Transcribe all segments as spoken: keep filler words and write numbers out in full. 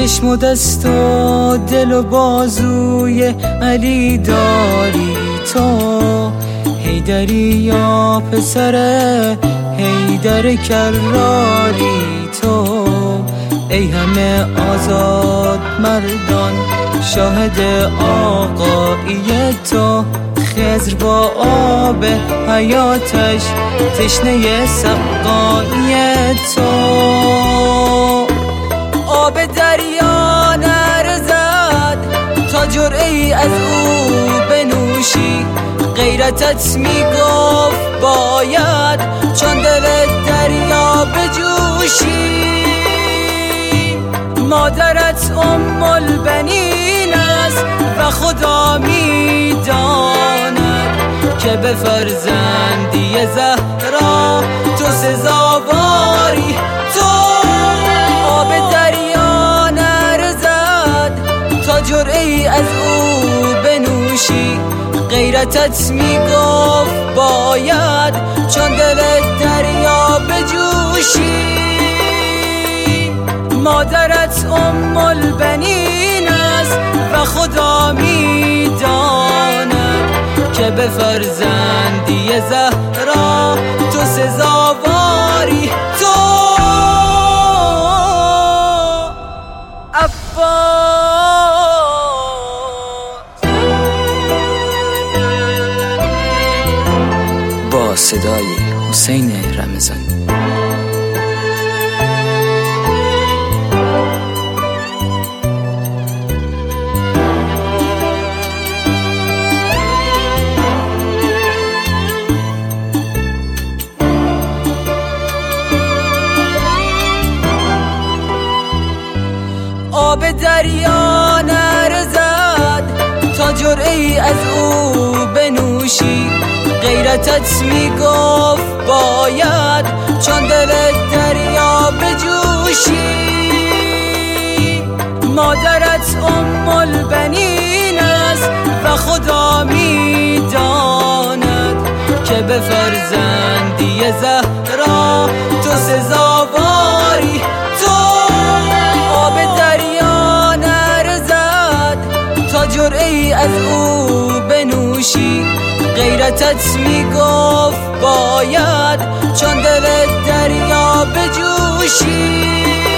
چشم و دست و دل و بازوی علی داری تو، حیدری یا پسر حیدر کراری تو. ای همه آزاد مردان شاهد آقایی تو، خضر با آب حیاتش تشنه سقایی تو. آب دریا نرزد تا جرعه‌ای از او بنوشی، غیرتت میگفت باید چون دل دریا بجوشی. مادرت ام البنین است و خدا میداند که به فرزندی زهرا تو سزاواری تو. آب دریا نرزد تا جرعه‌ای از او بنوشی، غیرتت میگفت باید چون دل دریا بجوشی. مادرت ام البنین است و خدا میداند که به فرزندی زهرا تو سزاواری تو. با صدای حسین رمضانی. آب دریا نرزد تا جرعه‌ای از او بنوشی، غیرتت میگفت باید چون دل دریا بجوشی. مادرت ام البنین است و خدا میداند که به فرزندی زهرا تو سزاواری تو. آب دریا نرزد تا جرعه‌ای از او بنوشی، غیرتت میگفت باید چون دل دریا بجوشی.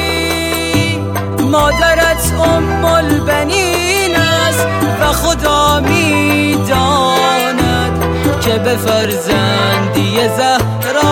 مادرت ام البنین است و خدا میداند که به فرزندی زهرا